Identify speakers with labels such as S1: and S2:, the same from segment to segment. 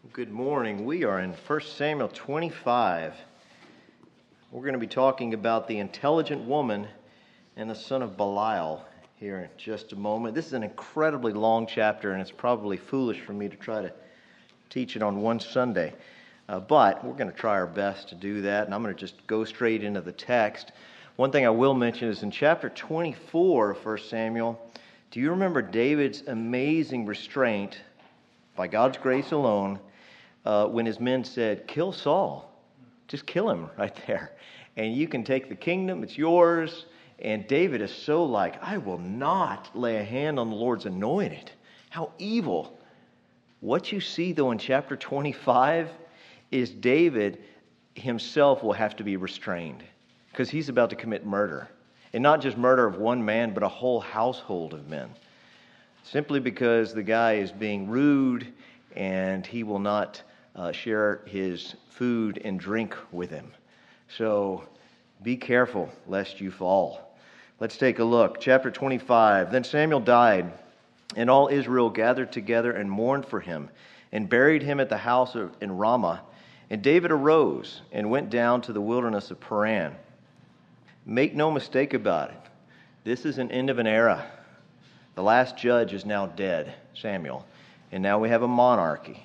S1: Good morning. We are in 1 Samuel 25. We're going to be talking about the intelligent woman and the son of Belial here in just a moment. This is an incredibly long chapter, and it's probably foolish for me to try to teach it on one Sunday. But we're going to try our best to do that, and I'm going to just go straight into the text. One thing I will mention is in chapter 24 of 1 Samuel, do you remember David's amazing restraint by God's grace alone when his men said, "Kill Saul. Just kill him right there. And you can take the kingdom, it's yours." And David is so like, "I will not lay a hand on the Lord's anointed." How evil. What you see, though, in chapter 25 is David himself will have to be restrained because he's about to commit murder. And not just murder of one man, but a whole household of men. Simply because the guy is being rude and he will not share his food and drink with him. So be careful lest you fall. Let's take a look. Chapter 25. Then Samuel died, and all Israel gathered together and mourned for him, and buried him at the house in Ramah. And David arose and went down to the wilderness of Paran. Make no mistake about it. This is an end of an era. The last judge is now dead, Samuel, and now we have a monarchy.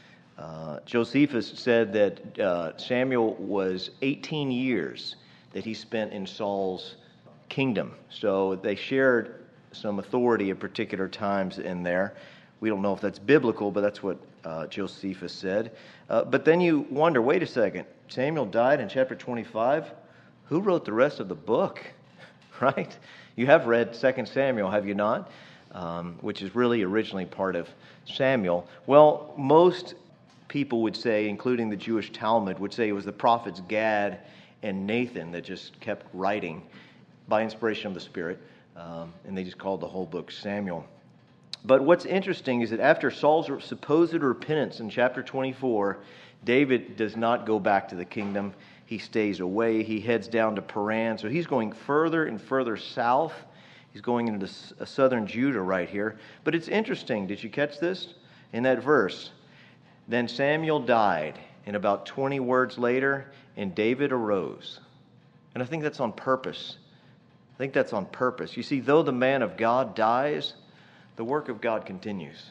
S1: Josephus said that Samuel was 18 years that he spent in Saul's kingdom. So they shared some authority at particular times in there. We don't know if that's biblical, but that's what Josephus said. But then you wonder, wait a second, Samuel died in chapter 25? Who wrote the rest of the book? Right? You have read 2 Samuel, have you not? Which is really originally part of Samuel. Well, most people would say, including the Jewish Talmud, would say it was the prophets Gad and Nathan that just kept writing by inspiration of the Spirit, and they just called the whole book Samuel. But what's interesting is that after Saul's supposed repentance in chapter 24, David does not go back to the kingdom. He stays away. He heads down to Paran. So he's going further and further south. He's going into southern Judah right here. But it's interesting. Did you catch this? In that verse, then Samuel died, and about 20 words later, and David arose. And I think that's on purpose. You see, though the man of God dies, the work of God continues.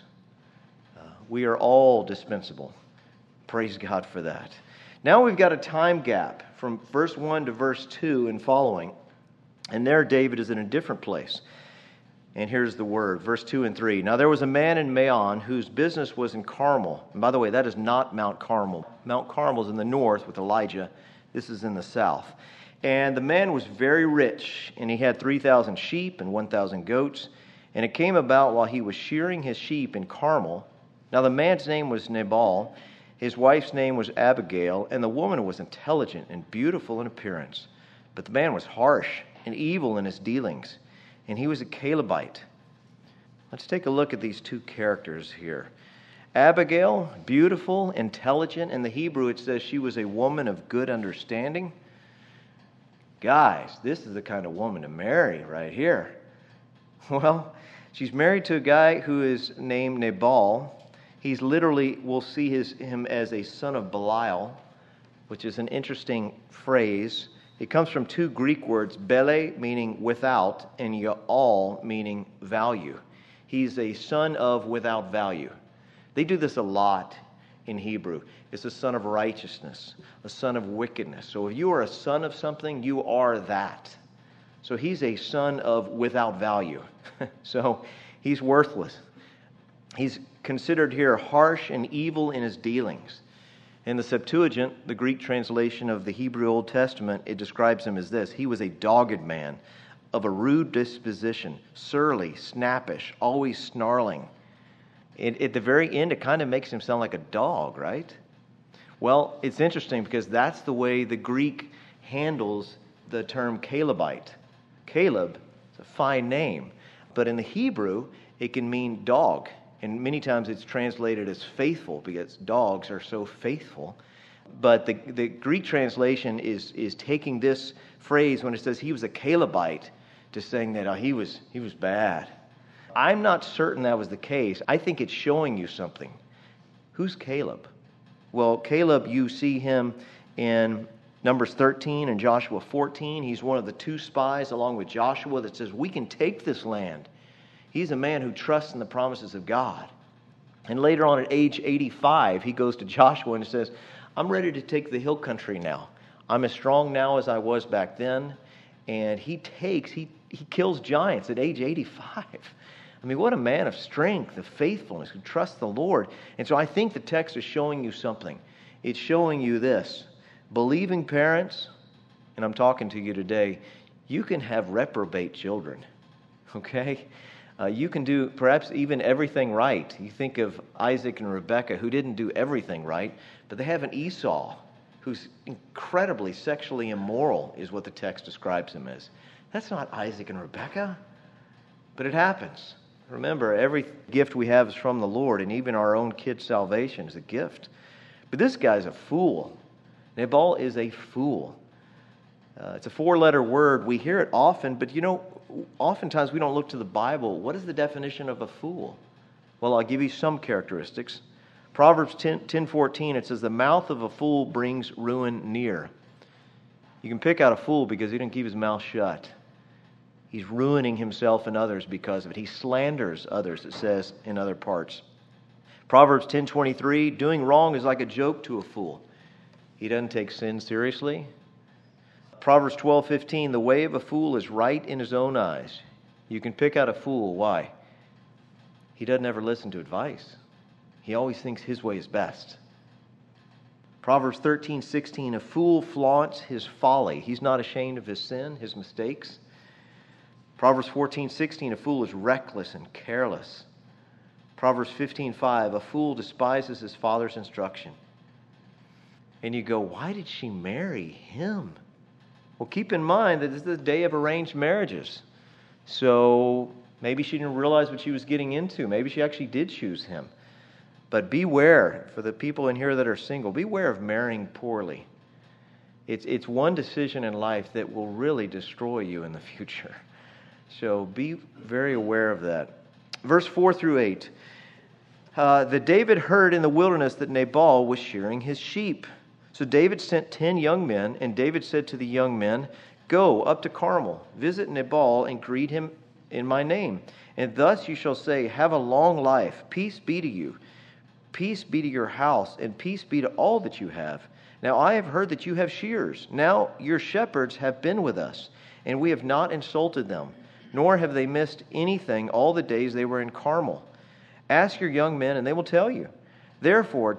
S1: We are all dispensable. Praise God for that. Now we've got a time gap from verse 1 to verse 2 and following. And there David is in a different place. And here's the word, verse 2 and 3. Now there was a man in Maon whose business was in Carmel. And by the way, that is not Mount Carmel. Mount Carmel is in the north with Elijah. This is in the south. And the man was very rich, and he had 3,000 sheep and 1,000 goats. And it came about while he was shearing his sheep in Carmel. Now the man's name was Nabal. His wife's name was Abigail, and the woman was intelligent and beautiful in appearance. But the man was harsh and evil in his dealings, and he was a Calebite. Let's take a look at these two characters here. Abigail, beautiful, intelligent. In the Hebrew, it says she was a woman of good understanding. Guys, this is the kind of woman to marry right here. Well, she's married to a guy who is named Nabal. He's literally, we'll see him as a son of Belial, which is an interesting phrase. It comes from two Greek words, bele, meaning without, and yaal, meaning value. He's a son of without value. They do this a lot in Hebrew. It's a son of righteousness, a son of wickedness. So if you are a son of something, you are that. So he's a son of without value. So he's worthless. He's considered here harsh and evil in his dealings. In the Septuagint, the Greek translation of the Hebrew Old Testament, it describes him as this. He was a dogged man of a rude disposition, surly, snappish, always snarling. At the very end, it kind of makes him sound like a dog, right? Well, it's interesting because that's the way the Greek handles the term Calebite. Caleb is a fine name, but in the Hebrew, it can mean dog. And many times it's translated as faithful because dogs are so faithful. But the Greek translation is taking this phrase when it says he was a Calebite to saying that he was bad. I'm not certain that was the case. I think it's showing you something. Who's Caleb? Well, Caleb, you see him in Numbers 13 and Joshua 14. He's one of the two spies along with Joshua that says, we can take this land. He's a man who trusts in the promises of God. And later on at age 85, he goes to Joshua and says, I'm ready to take the hill country now. I'm as strong now as I was back then. And he kills giants at age 85. I mean, what a man of strength, of faithfulness, who trusts the Lord. And so I think the text is showing you something. It's showing you this. Believing parents, and I'm talking to you today, you can have reprobate children, okay? You can do perhaps even everything right. You think of Isaac and Rebekah, who didn't do everything right, but they have an Esau who's incredibly sexually immoral, is what the text describes him as. That's not Isaac and Rebekah, but it happens. Remember, every gift we have is from the Lord, and even our own kid's salvation is a gift. But this guy's a fool. Nabal is a fool. It's a four-letter word. We hear it often, but oftentimes we don't look to the Bible. What is the definition of a fool? Well, I'll give you some characteristics. Proverbs 10:14, it says, the mouth of a fool brings ruin near. You can pick out a fool because he didn't keep his mouth shut. He's ruining himself and others because of it. He slanders others, it says in other parts. Proverbs 10:23, doing wrong is like a joke to a fool. He doesn't take sin seriously. Proverbs 12:15, the way of a fool is right in his own eyes. You can pick out a fool. Why? He doesn't ever listen to advice. He always thinks his way is best. Proverbs 13:16, a fool flaunts his folly. He's not ashamed of his sin, his mistakes. Proverbs 14:16, a fool is reckless and careless. Proverbs 15:5, a fool despises his father's instruction. And you go, why did she marry him? Well, keep in mind that this is the day of arranged marriages. So maybe she didn't realize what she was getting into. Maybe she actually did choose him. But beware, for the people in here that are single, beware of marrying poorly. It's one decision in life that will really destroy you in the future. So be very aware of that. Verse 4 through 8. That David heard in the wilderness that Nabal was shearing his sheep. So David sent 10 young men, and David said to the young men, go up to Carmel, visit Nabal, and greet him in my name. And thus you shall say, have a long life, peace be to you, peace be to your house, and peace be to all that you have. Now I have heard that you have shearers. Now your shepherds have been with us, and we have not insulted them, nor have they missed anything all the days they were in Carmel. Ask your young men, and they will tell you. Therefore,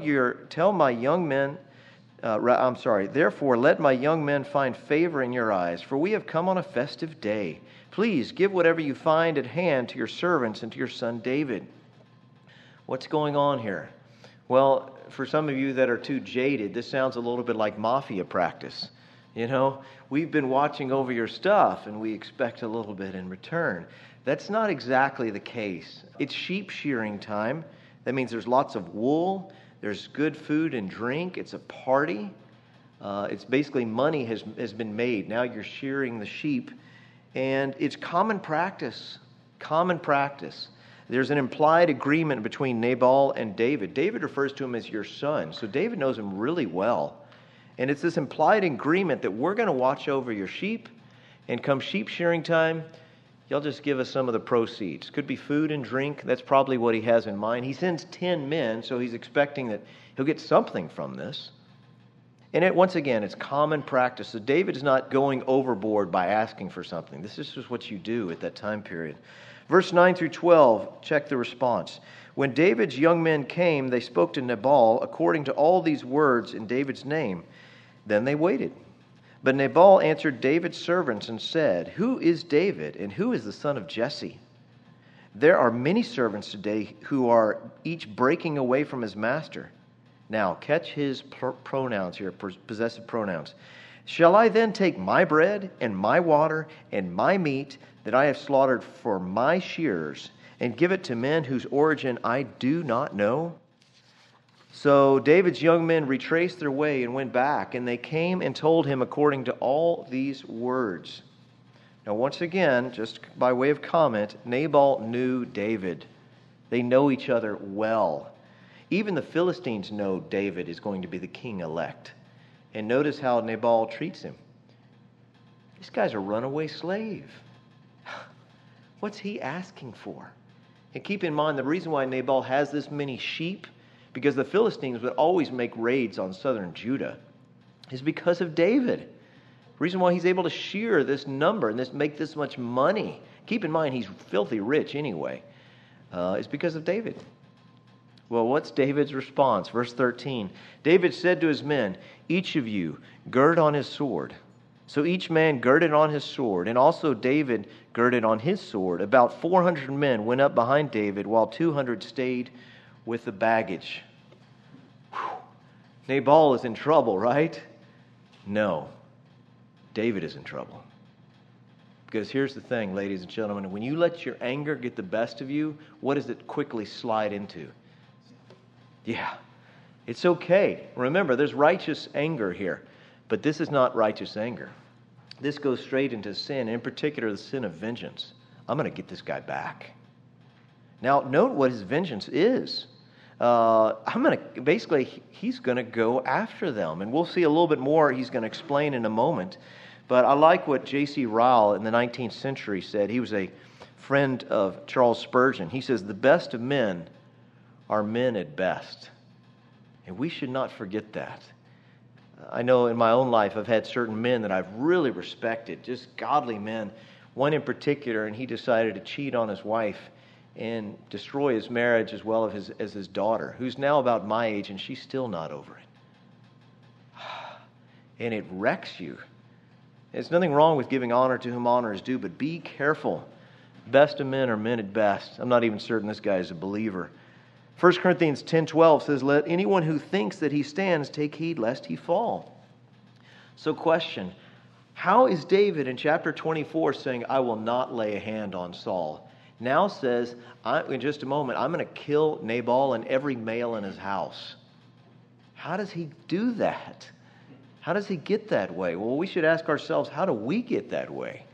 S1: Therefore, let my young men find favor in your eyes, for we have come on a festive day. Please give whatever you find at hand to your servants and to your son David. What's going on here? Well, for some of you that are too jaded, this sounds a little bit like mafia practice. We've been watching over your stuff, and we expect a little bit in return. That's not exactly the case. It's sheep shearing time. That means there's lots of wool. There's good food and drink. It's a party. It's basically money has been made. Now you're shearing the sheep. And it's common practice. Common practice. There's an implied agreement between Nabal and David. David refers to him as your son. So David knows him really well. And it's this implied agreement that we're going to watch over your sheep. And come sheep shearing time, y'all just give us some of the proceeds. Could be food and drink. That's probably what he has in mind. He sends 10 men, so he's expecting that he'll get something from this. And once again, it's common practice. So David is not going overboard by asking for something. This is just what you do at that time period. Verse 9 through 12, check the response. When David's young men came, they spoke to Nabal according to all these words in David's name. Then they waited. But Nabal answered David's servants and said, who is David, and who is the son of Jesse? There are many servants today who are each breaking away from his master. Now, catch his pronouns here, possessive pronouns. Shall I then take my bread and my water and my meat that I have slaughtered for my shearers and give it to men whose origin I do not know? So David's young men retraced their way and went back, and they came and told him according to all these words. Now, once again, just by way of comment, Nabal knew David. They know each other well. Even the Philistines know David is going to be the king-elect. And notice how Nabal treats him. This guy's a runaway slave. What's he asking for? And keep in mind, the reason why Nabal has this many sheep, because the Philistines would always make raids on southern Judah, is because of David. The reason why he's able to shear this number and make this much money, keep in mind he's filthy rich anyway, is because of David. Well, what's David's response? Verse 13, David said to his men, each of you gird on his sword. So each man girded on his sword, and also David girded on his sword. About 400 men went up behind David, while 200 stayed with the baggage. Whew. Nabal is in trouble, right? No. David is in trouble. Because here's the thing, ladies and gentlemen. When you let your anger get the best of you, what does it quickly slide into? Yeah, it's okay. Remember, there's righteous anger here. But this is not righteous anger. This goes straight into sin, in particular the sin of vengeance. I'm going to get this guy back. Now, note what his vengeance is. He's going to go after them. And we'll see a little bit more he's going to explain in a moment. But I like what J.C. Ryle in the 19th century said. He was a friend of Charles Spurgeon. He says, the best of men are men at best. And we should not forget that. I know in my own life I've had certain men that I've really respected, just godly men. One in particular, and he decided to cheat on his wife and destroy his marriage as well as his daughter, who's now about my age, and she's still not over it. And it wrecks you. There's nothing wrong with giving honor to whom honor is due, but be careful. Best of men are men at best. I'm not even certain this guy is a believer. 1 Corinthians 10:12 says, let anyone who thinks that he stands take heed lest he fall. So question, how is David in chapter 24 saying, I will not lay a hand on Saul? Now says, in just a moment, I'm going to kill Nabal and every male in his house. How does he do that? How does he get that way? Well, we should ask ourselves, how do we get that way?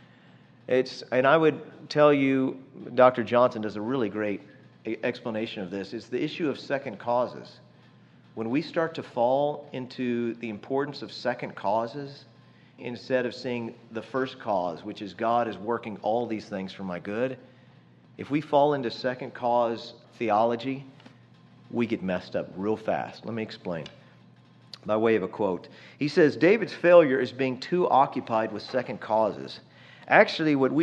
S1: And I would tell you, Dr. Johnson does a really great explanation of this. It's the issue of second causes. When we start to fall into the importance of second causes, instead of seeing the first cause, which is God is working all these things for my good, if we fall into second cause theology, we get messed up real fast. Let me explain. By way of a quote, he says, David's failure is being too occupied with second causes. Actually, what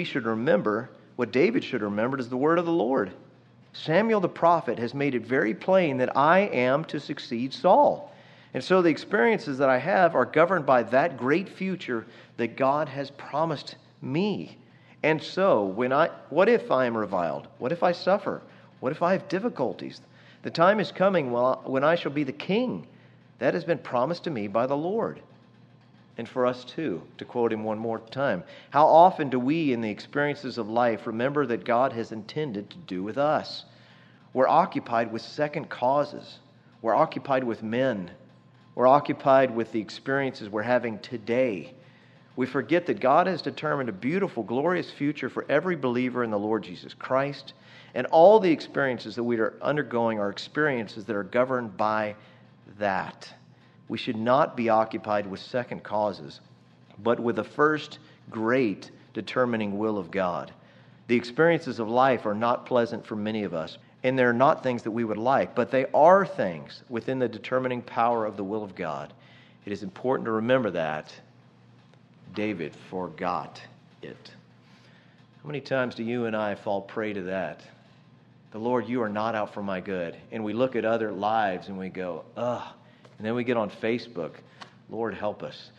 S1: David should remember is the word of the Lord. Samuel the prophet has made it very plain that I am to succeed Saul. And so the experiences that I have are governed by that great future that God has promised me. And so, what if I am reviled? What if I suffer? What if I have difficulties? The time is coming when I shall be the king. That has been promised to me by the Lord. And for us too, to quote him one more time. How often do we in the experiences of life remember that God has intended to do with us? We're occupied with second causes. We're occupied with men. We're occupied with the experiences we're having today. We forget that God has determined a beautiful, glorious future for every believer in the Lord Jesus Christ. And all the experiences that we are undergoing are experiences that are governed by that. We should not be occupied with second causes, but with the first great determining will of God. The experiences of life are not pleasant for many of us, and they're not things that we would like, but they are things within the determining power of the will of God. It is important to remember that. David forgot it. How many times do you and I fall prey to that? The Lord, you are not out for my good. And we look at other lives and we go, ugh. And then we get on Facebook, Lord, help us.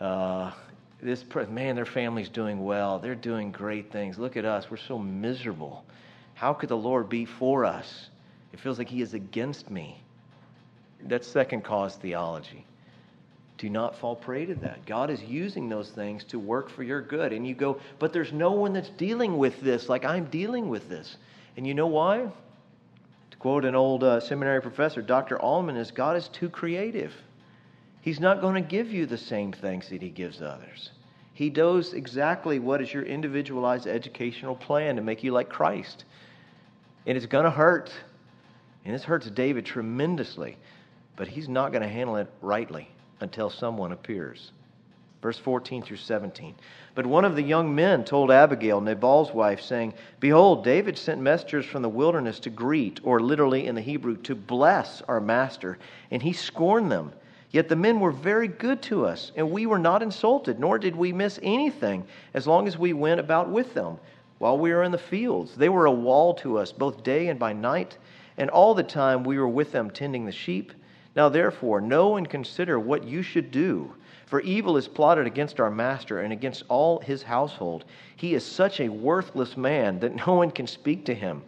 S1: Their family's doing well. They're doing great things. Look at us. We're so miserable. How could the Lord be for us? It feels like he is against me. That's second cause theology. Do not fall prey to that. God is using those things to work for your good. And you go, but there's no one that's dealing with this like I'm dealing with this. And you know why? To quote an old seminary professor, Dr. Allman, is God is too creative. He's not going to give you the same things that he gives others. He knows exactly what is your individualized educational plan to make you like Christ. And it's going to hurt. And this hurts David tremendously, but he's not going to handle it rightly until someone appears. Verse 14 through 17. But one of the young men told Abigail, Nabal's wife, saying, Behold, David sent messengers from the wilderness to greet, or literally in the Hebrew, to bless our master, and he scorned them. Yet the men were very good to us, and we were not insulted, nor did we miss anything as long as we went about with them while we were in the fields. They were a wall to us, both day and by night, and all the time we were with them tending the sheep. Now therefore, know and consider what you should do. For evil is plotted against our master and against all his household. He is such a worthless man that no one can speak to him.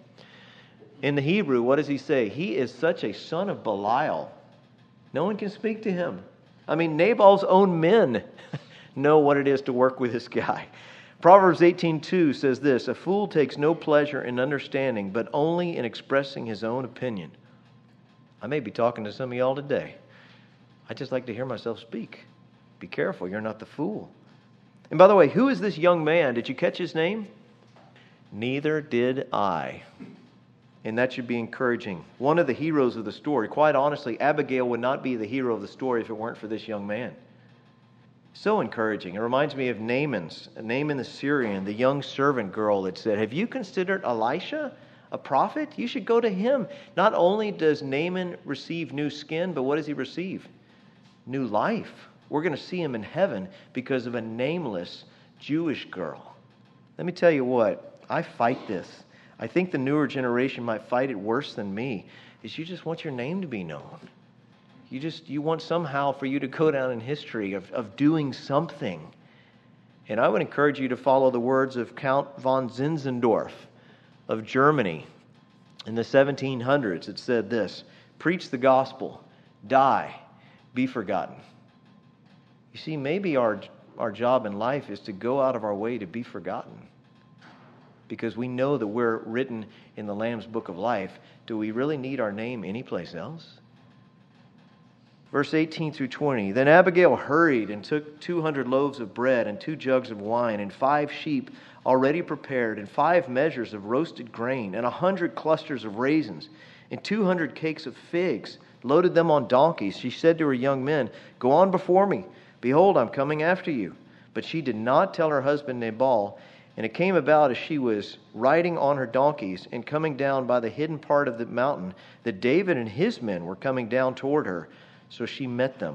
S1: In the Hebrew, what does he say? He is such a son of Belial. No one can speak to him. I mean, Nabal's own men know what it is to work with this guy. Proverbs 18:2 says this, A fool takes no pleasure in understanding, but only in expressing his own opinion. I may be talking to some of y'all today. I just like to hear myself speak. Be careful, you're not the fool. And by the way, who is this young man? Did you catch his name? Neither did I. And that should be encouraging. One of the heroes of the story. Quite honestly, Abigail would not be the hero of the story if it weren't for this young man. So encouraging. It reminds me of Naaman the Syrian, the young servant girl that said, Have you considered Elisha a prophet? You should go to him. Not only does Naaman receive new skin, but what does he receive? New life. We're going to see him in heaven because of a nameless Jewish girl. Let me tell you what, I fight this. I think the newer generation might fight it worse than me, is you just want your name to be known. You want somehow for you to go down in history of doing something. And I would encourage you to follow the words of Count von Zinzendorf of Germany. In the 1700s, it said this, Preach the gospel, die, be forgotten. You see, maybe our job in life is to go out of our way to be forgotten. Because we know that we're written in the Lamb's Book of Life. Do we really need our name anyplace else? Verse 18 through 20. Then Abigail hurried and took 200 loaves of bread and 2 jugs of wine and 5 sheep already prepared and 5 measures of roasted grain and 100 clusters of raisins and 200 cakes of figs, loaded them on donkeys. She said to her young men, Go on before me. Behold, I'm coming after you. But she did not tell her husband Nabal. And it came about as she was riding on her donkeys and coming down by the hidden part of the mountain that David and his men were coming down toward her. So she met them.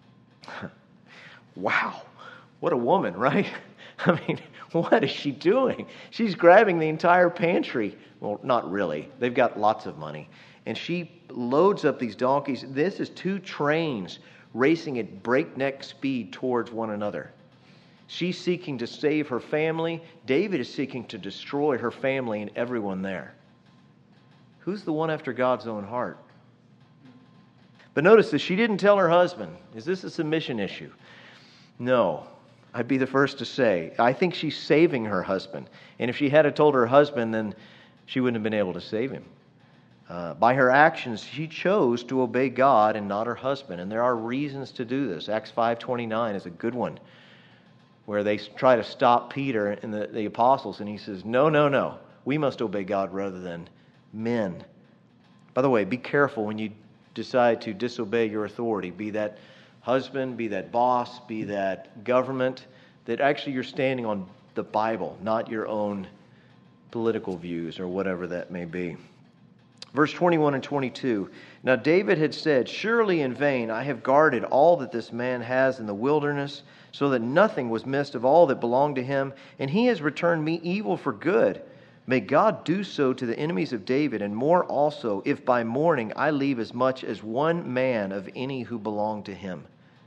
S1: Wow, what a woman, right? I mean, what is she doing? She's grabbing the entire pantry. Well, not really. They've got lots of money. And she loads up these donkeys. This is 2 trains racing at breakneck speed towards one another. She's seeking to save her family. David is seeking to destroy her family and everyone there. Who's the one after God's own heart? But notice that she didn't tell her husband. Is this a submission issue? No. I'd be the first to say. I think she's saving her husband. And if she had told her husband, then she wouldn't have been able to save him. By her actions, she chose to obey God and not her husband. And there are reasons to do this. Acts 5:29 is a good one, where they try to stop Peter and the apostles, and he says, No, we must obey God rather than men. By the way, be careful when you decide to disobey your authority, be that husband, be that boss, be that government, that actually you're standing on the Bible, not your own political views or whatever that may be. Verse 21 and 22. Now David had said, Surely in vain I have guarded all that this man has in the wilderness, so that nothing was missed of all that belonged to him, and he has returned me evil for good. May God do so to the enemies of David, and more also, if by morning I leave as much as one man of any who belong to him.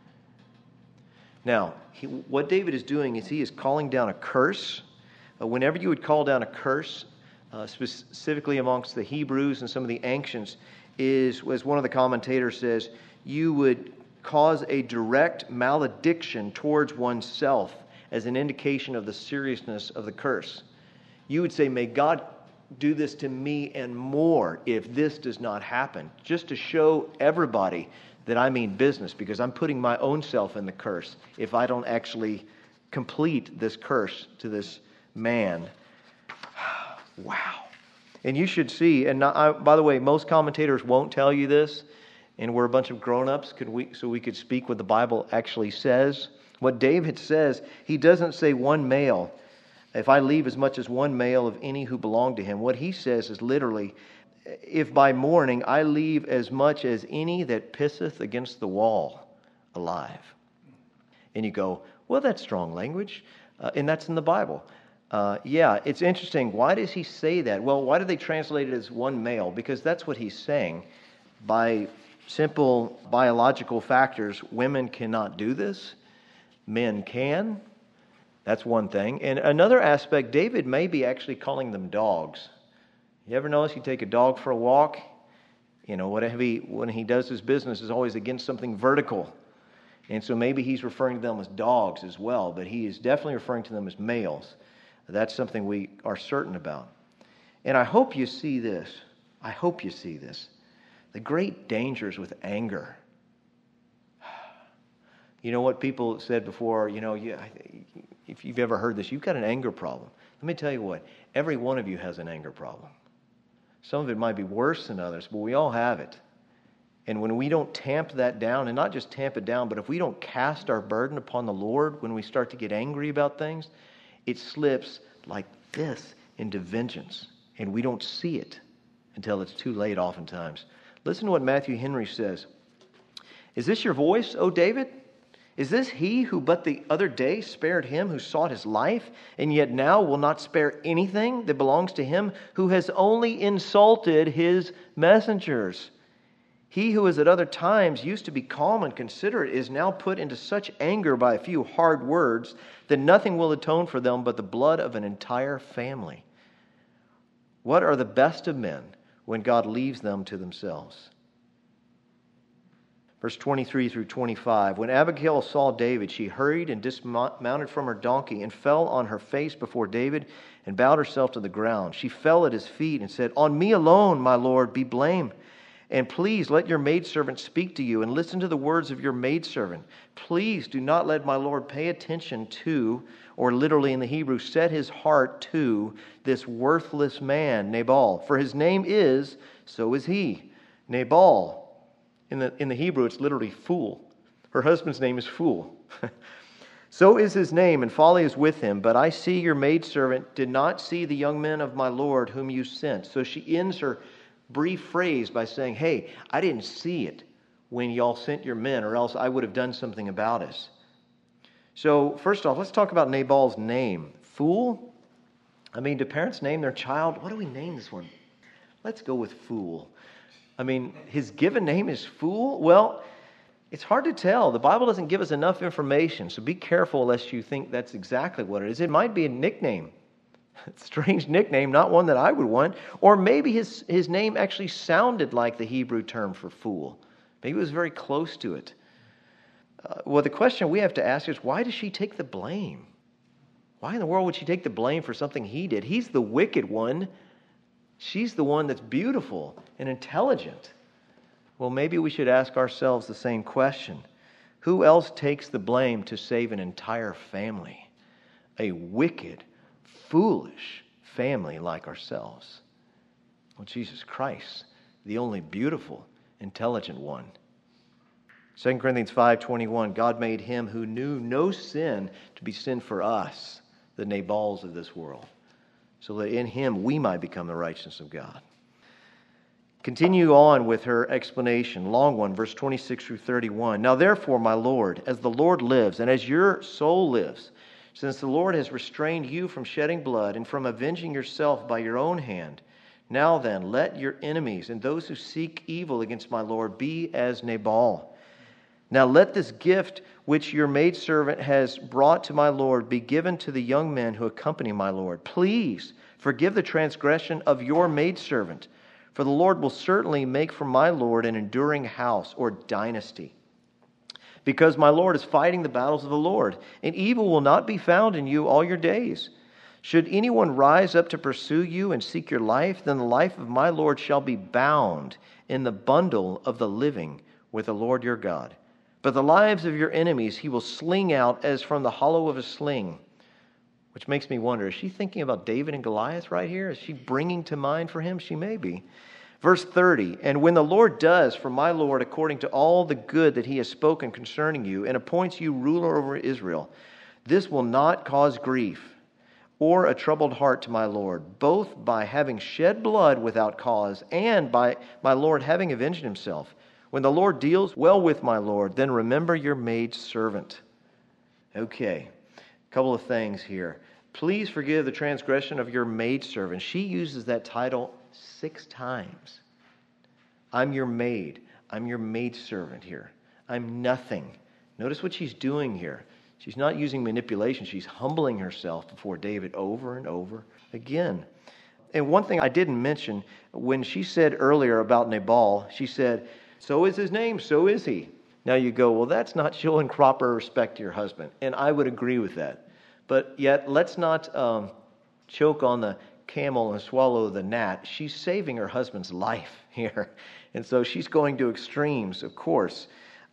S1: Now, what David is doing is he is calling down a curse. Whenever you would call down a curse, specifically amongst the Hebrews and some of the ancients, is, as one of the commentators says, you would cause a direct malediction towards oneself as an indication of the seriousness of the curse. You would say, may God do this to me and more if this does not happen, just to show everybody that I mean business, because I'm putting my own self in the curse if I don't actually complete this curse to this man. Wow. And you should see, and by the way, most commentators won't tell you this, and we're a bunch of grown-ups, so we could speak what the Bible actually says. What David says, he doesn't say one male. If I leave as much as one male of any who belong to him, what he says is literally, if by morning I leave as much as any that pisseth against the wall alive. And you go, well, that's strong language, and that's in the Bible. Yeah, it's interesting. Why does he say that? Well, why do they translate it as one male? Because that's what he's saying. By simple biological factors, women cannot do this. Men can. That's one thing. And another aspect, David may be actually calling them dogs. You ever notice you take a dog for a walk? You know, when he does his business is always against something vertical. And so maybe he's referring to them as dogs as well, but he is definitely referring to them as males. That's something we are certain about. And I hope you see this. I hope you see this. The great dangers with anger. You know what people said before, if you've ever heard this, you've got an anger problem. Let me tell you what, every one of you has an anger problem. Some of it might be worse than others, but we all have it. And when we don't tamp that down, and not just tamp it down, but if we don't cast our burden upon the Lord when we start to get angry about things, it slips like this into vengeance. And we don't see it until it's too late oftentimes. Listen to what Matthew Henry says. Is this your voice, O David? Is this he who but the other day spared him who sought his life, and yet now will not spare anything that belongs to him who has only insulted his messengers? He who is at other times used to be calm and considerate is now put into such anger by a few hard words that nothing will atone for them but the blood of an entire family. What are the best of men when God leaves them to themselves? Verse 23 through 25. When Abigail saw David, she hurried and dismounted from her donkey and fell on her face before David and bowed herself to the ground. She fell at his feet and said, "On me alone, my Lord, be blame. And please let your maidservant speak to you and listen to the words of your maidservant. Please do not let my Lord pay attention to, or literally in the Hebrew, set his heart to this worthless man, Nabal. For his name is, so is he." Nabal, in the Hebrew, it's literally fool. Her husband's name is Fool. "So is his name, and folly is with him. But I see your maidservant did not see the young men of my Lord whom you sent." So she ends her brief phrase by saying, hey, I didn't see it when y'all sent your men, or else I would have done something about it. So first off, let's talk about Nabal's name. Fool? I mean, do parents name their child? What do we name this one? Let's go with Fool. I mean, his given name is Fool? Well, it's hard to tell. The Bible doesn't give us enough information, so be careful lest you think that's exactly what it is. It might be a nickname. Strange nickname, not one that I would want. Or maybe his name actually sounded like the Hebrew term for fool. Maybe it was very close to it. Well, the question we have to ask is, why does she take the blame? Why in the world would she take the blame for something he did? He's the wicked one. She's the one that's beautiful and intelligent. Well, maybe we should ask ourselves the same question. Who else takes the blame to save an entire family? A wicked, foolish family like ourselves. Well, Jesus Christ, the only beautiful, intelligent one. 2 Corinthians 5:21, God made him who knew no sin to be sin for us, the Nabals of this world, so that in him we might become the righteousness of God. Continue on with her explanation, long one, verse 26 through 31. Now therefore, my Lord, as the Lord lives, and as your soul lives, since the Lord has restrained you from shedding blood and from avenging yourself by your own hand, now then, let your enemies and those who seek evil against my Lord be as Nabal. Now let this gift which your maidservant has brought to my Lord be given to the young men who accompany my Lord. Please forgive the transgression of your maidservant, for the Lord will certainly make for my Lord an enduring house or dynasty. Because my Lord is fighting the battles of the Lord, and evil will not be found in you all your days. Should anyone rise up to pursue you and seek your life, then the life of my Lord shall be bound in the bundle of the living with the Lord your God. But the lives of your enemies he will sling out as from the hollow of a sling. which makes me wonder, is she thinking about David and Goliath right here? Is she bringing to mind for him? She may be. Verse 30, and when the Lord does for my Lord according to all the good that he has spoken concerning you, and appoints you ruler over Israel, this will not cause grief or a troubled heart to my Lord, both by having shed blood without cause, and by my Lord having avenged himself. When the Lord deals well with my Lord, then remember your maidservant. Okay, a couple of things here. Please forgive the transgression of your maidservant. She uses that title 6 times. I'm your maid. I'm your maidservant here. I'm nothing. Notice what she's doing here. She's not using manipulation. She's humbling herself before David over and over again. And one thing I didn't mention, when she said earlier about Nabal, she said, so is his name, so is he. Now you go, well, that's not showing proper respect to your husband. And I would agree with that. But yet, let's not choke on the camel and swallow the gnat. She's saving her husband's life here. And so she's going to extremes, of course.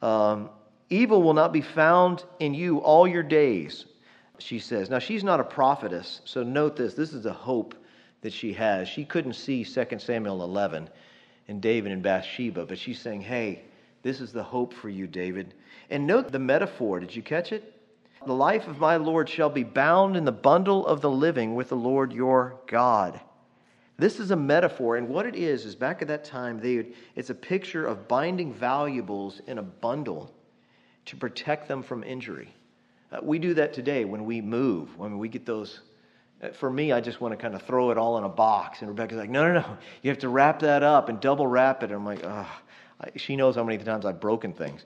S1: Evil will not be found in you all your days, she says. Now, she's not a prophetess, so note this. This is a hope that she has. She couldn't see 2 Samuel 11 and David and Bathsheba, but she's saying, hey, this is the hope for you, David. And note the metaphor. Did you catch it? The life of my Lord shall be bound in the bundle of the living with the Lord your God. This is a metaphor, and what it is back at that time, it's a picture of binding valuables in a bundle to protect them from injury. We do that today when we move, when we get those. For me, I just want to kind of throw it all in a box, and Rebecca's like, no, you have to wrap that up and double wrap it. And I'm like, she knows how many times I've broken things.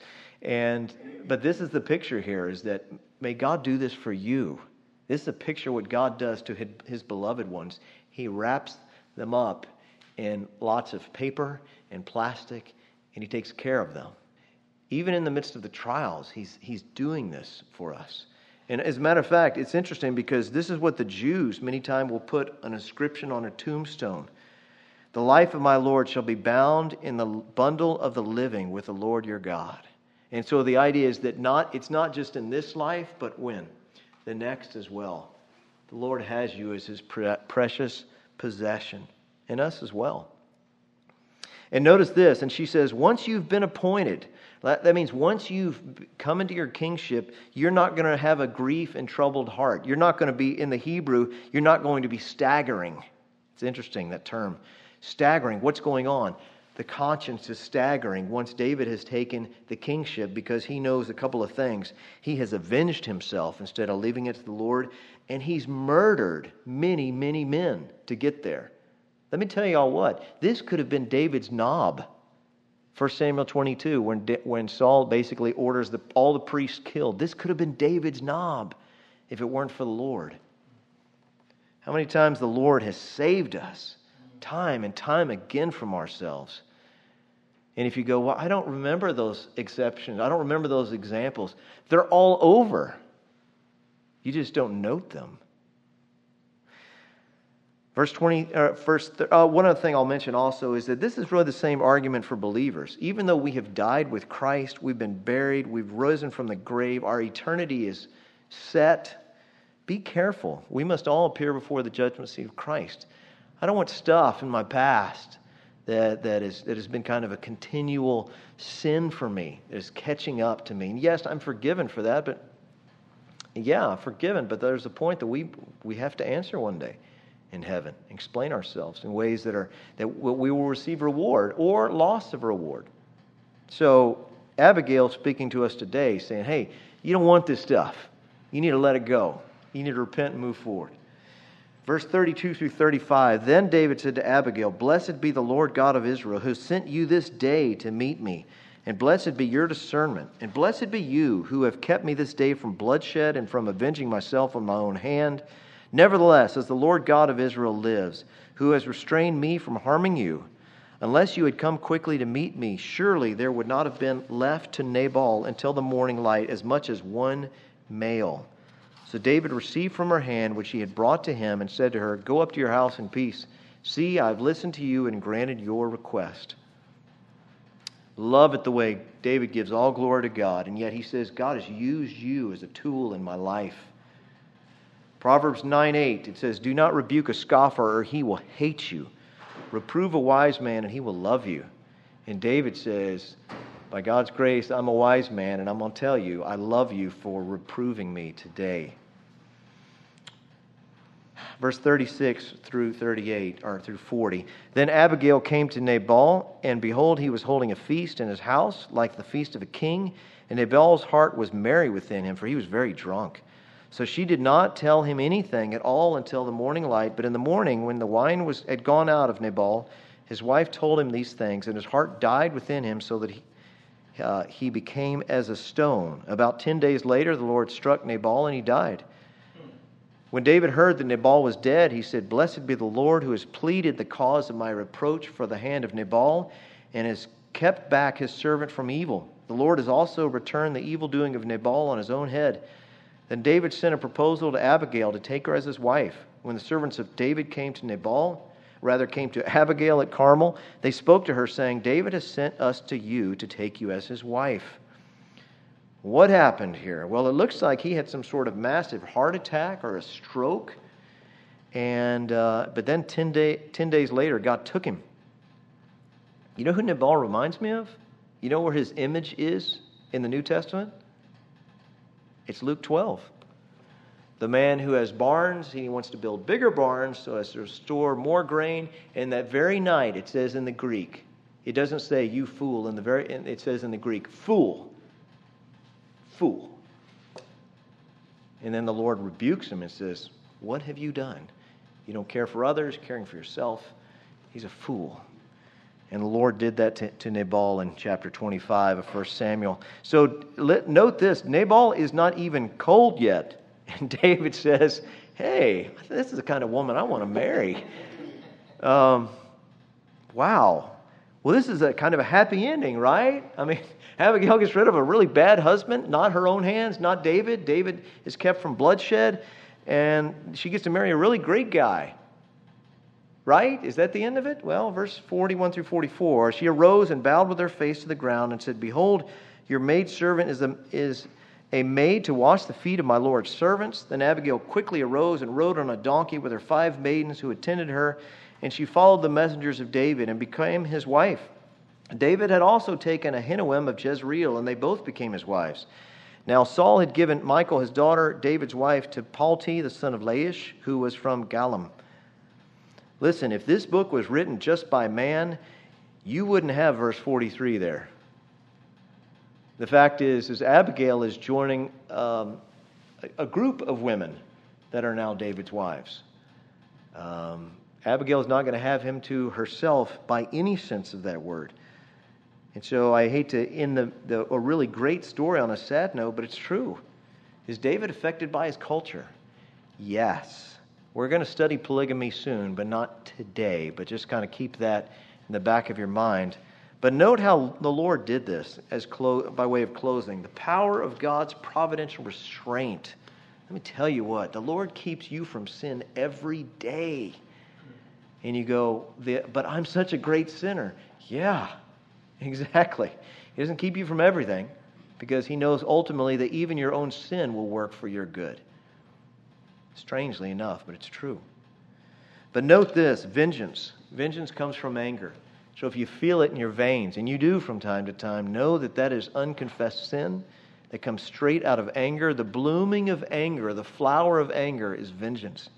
S1: But this is the picture here, is that may God do this for you. This is a picture of what God does to his beloved ones. He wraps them up in lots of paper and plastic, and he takes care of them. Even in the midst of the trials, he's doing this for us. And as a matter of fact, it's interesting because this is what the Jews many times will put an inscription on a tombstone. The life of my Lord shall be bound in the bundle of the living with the Lord your God. And so the idea is that it's not just in this life, but when? The next as well. The Lord has you as his precious possession, and us as well. And notice this, and she says, once you've been appointed, that means once you've come into your kingship, you're not going to have a grief and troubled heart. You're not going to be, in the Hebrew, you're not going to be staggering. It's interesting, that term. Staggering. What's going on? The conscience is staggering once David has taken the kingship, because he knows a couple of things. He has avenged himself instead of leaving it to the Lord, and he's murdered many, many men to get there. Let me tell you all what. This could have been David's knob. 1 Samuel 22, when Saul basically orders all the priests killed. This could have been David's knob if it weren't for the Lord. How many times the Lord has saved us time and time again from ourselves. And if you go, well, I don't remember those exceptions. I don't remember those examples. They're all over. You just don't note them. Verse 20. One other thing I'll mention also is that this is really the same argument for believers. Even though we have died with Christ, we've been buried, we've risen from the grave, our eternity is set. Be careful. We must all appear before the judgment seat of Christ. I don't want stuff in my past that has been kind of a continual sin for me, that is catching up to me. And yes, I'm forgiven for that, but forgiven. But there's a point that we have to answer one day in heaven, explain ourselves in ways that we will receive reward or loss of reward. So Abigail speaking to us today, saying, hey, you don't want this stuff. You need to let it go. You need to repent and move forward. Verse 32 through 35, then David said to Abigail, blessed be the Lord God of Israel, who sent you this day to meet me. And blessed be your discernment. And blessed be you, who have kept me this day from bloodshed and from avenging myself on my own hand. Nevertheless, as the Lord God of Israel lives, who has restrained me from harming you, unless you had come quickly to meet me, surely there would not have been left to Nabal until the morning light as much as one male. So David received from her hand which he had brought to him, and said to her, go up to your house in peace. See, I have listened to you and granted your request. Love it the way David gives all glory to God, and yet he says, God has used you as a tool in my life. Proverbs 9:8, it says, "Do not rebuke a scoffer, or he will hate you. Reprove a wise man, and he will love you." And David says, by God's grace, I'm a wise man, and I'm going to tell you, I love you for reproving me today. Verse 36 through 38, or through 40. Then Abigail came to Nabal, and behold, he was holding a feast in his house, like the feast of a king. And Nabal's heart was merry within him, for he was very drunk. So she did not tell him anything at all until the morning light. But in the morning, when the wine had gone out of Nabal, his wife told him these things, and his heart died within him, so that he became as a stone. About 10 days later, the Lord struck Nabal, and he died. When David heard that Nabal was dead, he said, "Blessed be the Lord, who has pleaded the cause of my reproach for the hand of Nabal, and has kept back his servant from evil. The Lord has also returned the evil doing of Nabal on his own head." Then David sent a proposal to Abigail to take her as his wife. When the servants of David came to Abigail at Carmel, they spoke to her, saying, "David has sent us to you to take you as his wife." What happened here? Well, it looks like he had some sort of massive heart attack or a stroke. But then 10 days later, God took him. You know who Nabal reminds me of? You know where his image is in the New Testament? It's Luke 12. The man who has barns, he wants to build bigger barns so as to store more grain. And that very night, it says in the Greek, it doesn't say "you fool," it says in the Greek, "fool." Fool. And then the Lord rebukes him and says, "What have you done? You don't care for others, caring for yourself." He's a fool. And the Lord did that to Nabal in chapter 25 of 1 Samuel. So note this, Nabal is not even cold yet. And David says, "Hey, this is the kind of woman I want to marry." Wow. Well, this is a kind of a happy ending, right? I mean, Abigail gets rid of a really bad husband, not her own hands, not David. David is kept from bloodshed, and she gets to marry a really great guy. Right? Is that the end of it? Well, verse 41 through 44. She arose and bowed with her face to the ground and said, "Behold, your maidservant is a maid to wash the feet of my Lord's servants." Then Abigail quickly arose and rode on a donkey with her 5 maidens who attended her, and she followed the messengers of David and became his wife. David had also taken Ahinoam of Jezreel, and they both became his wives. Now Saul had given Michal, his daughter, David's wife, to Palti, the son of Laish, who was from Galim. Listen, if this book was written just by man, you wouldn't have verse 43 there. The fact is Abigail is joining a group of women that are now David's wives. Abigail is not going to have him to herself by any sense of that word. And so I hate to end a really great story on a sad note, but it's true. Is David affected by his culture? Yes. We're going to study polygamy soon, but not today. But just kind of keep that in the back of your mind. But note how the Lord did this by way of closing. The power of God's providential restraint. Let me tell you what, the Lord keeps you from sin every day. And you go, "But I'm such a great sinner." Yeah, exactly. He doesn't keep you from everything because he knows ultimately that even your own sin will work for your good. Strangely enough, but it's true. But note this, vengeance. Vengeance comes from anger. So if you feel it in your veins, and you do from time to time, know that that is unconfessed sin that comes straight out of anger. The blooming of anger, the flower of anger is vengeance.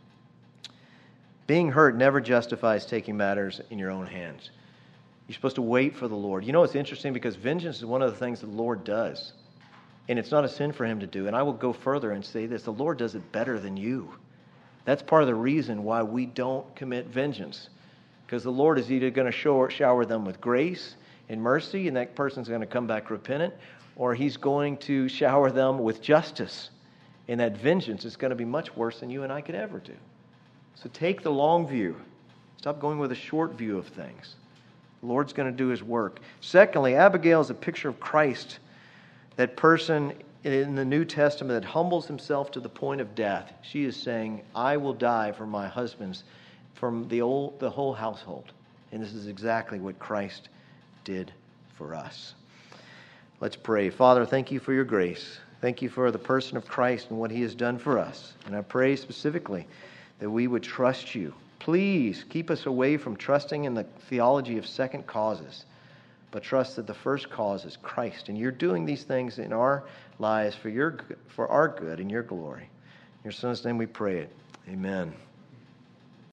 S1: Being hurt never justifies taking matters in your own hands. You're supposed to wait for the Lord. You know, it's interesting because vengeance is one of the things the Lord does. And it's not a sin for him to do. And I will go further and say this. The Lord does it better than you. That's part of the reason why we don't commit vengeance. Because the Lord is either going to shower them with grace and mercy, and that person's going to come back repentant, or he's going to shower them with justice. And that vengeance is going to be much worse than you and I could ever do. So take the long view. Stop going with a short view of things. The Lord's going to do his work. Secondly, Abigail is a picture of Christ. That person in the New Testament that humbles himself to the point of death. She is saying, "I will die for my husband's, from the whole household." And this is exactly what Christ did for us. Let's pray. Father, thank you for your grace. Thank you for the person of Christ and what he has done for us. And I pray specifically that we would trust you. Please keep us away from trusting in the theology of second causes, but trust that the first cause is Christ. And you're doing these things in our lives for our good and your glory. In your Son's name we pray it. Amen.